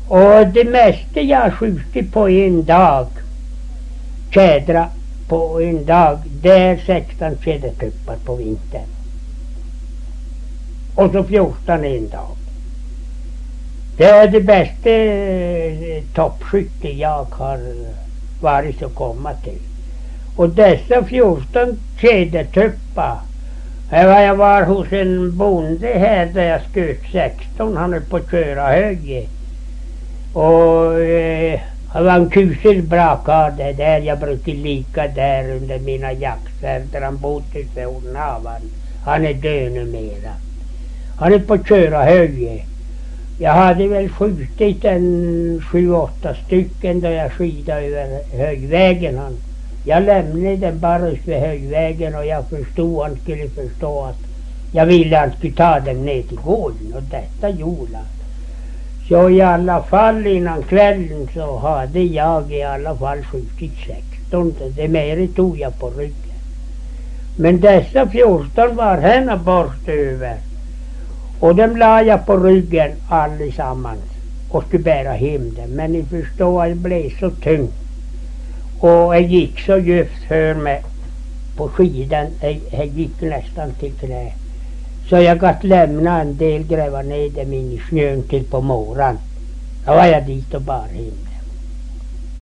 Och det mesta jag skjutit på en dag, tjädra på en dag, det är 16 tjädertuppar på vintern. Och så 14 en dag. Det är det bästa toppskytte jag har varit så komma till. Och dessa 14 tjädertuppar, jag var hos en bonde här där jag sköt 16, han höll på att köra hög. Och han var en kusel bra karl det där, jag brukar lika där under mina jakter där han bodde i Solnavan. Han är död numera. Han är på att köra hög. Jag hade väl skjutit en 7-8 stycken då jag skidade över högvägen. Jag lämnade den bara vid högvägen och jag förstod han skulle förstå att jag ville han skulle ta dem ner till gården, och detta gjorde han. Så i alla fall innan kvällen så hade jag i alla fall skjutit 16. Det mer tog jag på ryggen. Men dessa 14 var henne bort över. Och dem la jag på ryggen allesammans och skulle bära hem dem. Men ni förstår att det blev så tungt. Och jag gick så djupt för mig på skidan. Jag gick nästan till knä. Så jag gatt lämna en del, gräva ner dem in i snön till på morgon. Då var jag dit och bar hem.